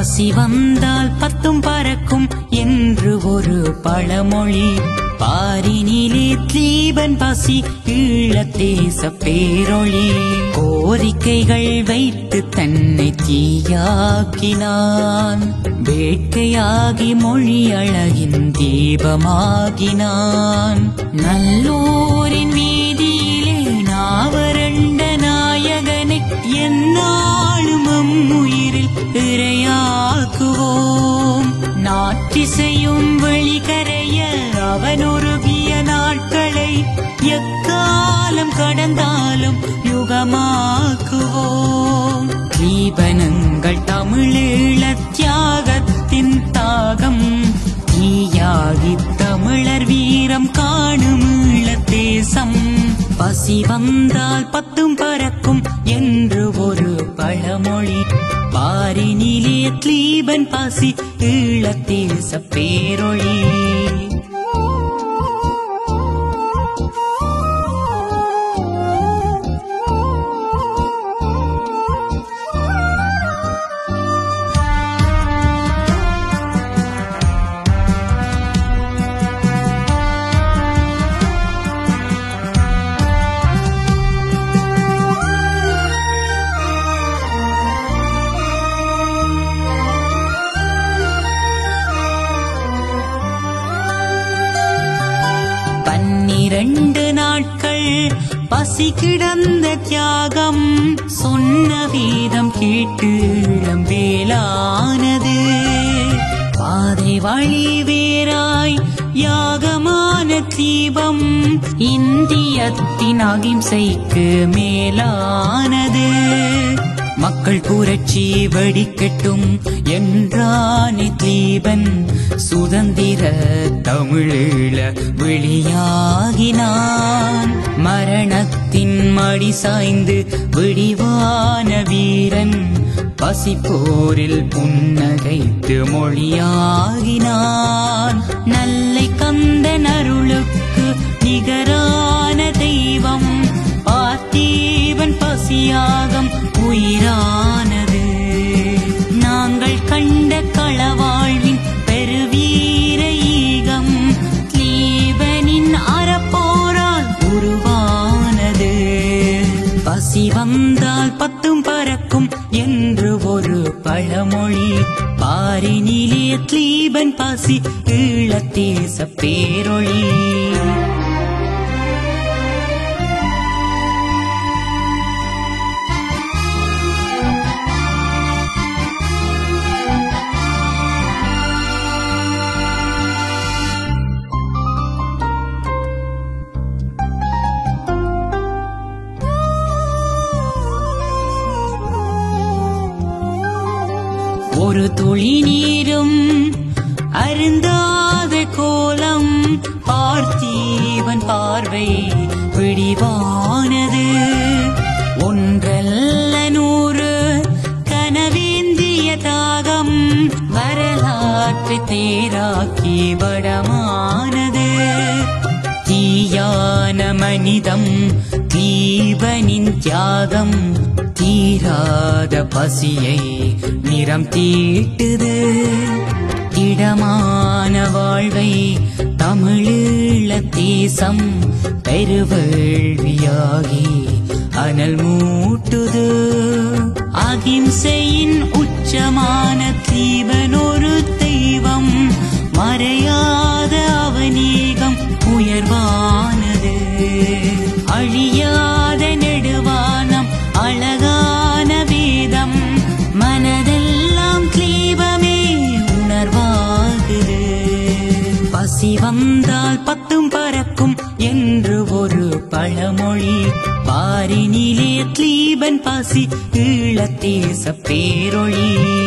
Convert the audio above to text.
பசி வந்தால் பத்தும் பறக்கும் என்று ஒரு பழமொழி. பாரினிலே தீபன் பசி ஈழத்தேச பேரொளி. கோரிக்கைகள் வைத்து தன்னை தீயாக்கினான். வேட்கையாகி மொழி அழகின் தீபமாகினான். நல்லோரின் வீதியிலே நாவரண்ட நாயகனை எந்நாளும் உயிரில் இரையாக்குவோம். நாற்றிசையும் வெளிகரைய அவனுருகிய நாட்களை எக்காலம் கடந்தாலும் யுகமாக்குவோம். தீபனங்கள் தமிழீழ தியாகத்தின் தாகம். தீயாகி தமிழர் வீரம் காணும் ஈழத்தேசம். பசி வந்தால் பத்தும் பறக்கும் என்று ஒரு பழமொழி. பாரினிலே தீபன் பசி ஈழத்தேச பேரொளி. இரண்டு நாட்கள் பசி கிடந்த தியாகம். சொன்ன வீதம் கேட்டு இளம்பேலானது. பாதை வழி வேறாய் யாகமான தீபம். இந்தியத்தின் அகிம்சைக்கு மேலானது. மக்கள் புரட்சி வெடிக்கட்டும் என்றானே தீபன். சுதந்திர தமிழீழ வெளியாகினான். மரணத்தின் மடி சாய்ந்து விடிவான வீரன். பசிப்போரில் புன்னகைத்து மொழியாகினான். நல்லை கந்தன் அருளுக்கு நிகரான தெய்வம். பார்த்தீவன் பசியாகம் உயிரானது. நாங்கள் கண்ட களவாழ்வின் பெருவீர ஈகம். தீபனின் அறப்போரால் உருவானது. பசி வந்தால் பத்தும் பறக்கும் என்று ஒரு பழமொழி. பாரினிலே தீபன் பசி ஈழத்தேச பேரொளி. ஒரு துளி நீரும் அருந்தாத கோலம். பார்த்தீவன் பார்வை பிடிவானது. ஒன்றல்ல நூறு கனவேந்திய தாகம். வரலாற்றை தேராக்கி வடமானது. தீயான மனிதம் தீபனின் தியாகம். தீராத பசியை நிறம் தீட்டுது. திடமான வாழ்வை தமிழீழ தேசம் பெருவேள்வியாகி அனல் மூட்டுது. அகிம்சையின் உச்சமான தீபன் ஒரு தெய்வம். மறையாத அவனீகம் உயர்வானது. அழியாத நெடுவானம் அழகான வேதம். மனதெல்லாம் தீபமே உணர்வாகுது. பசி வந்தால் பத்தும் பறக்கும் என்று ஒரு பழமொழி. பாரினிலே தீபன் பசி ஈழத்தேச பேரொளி.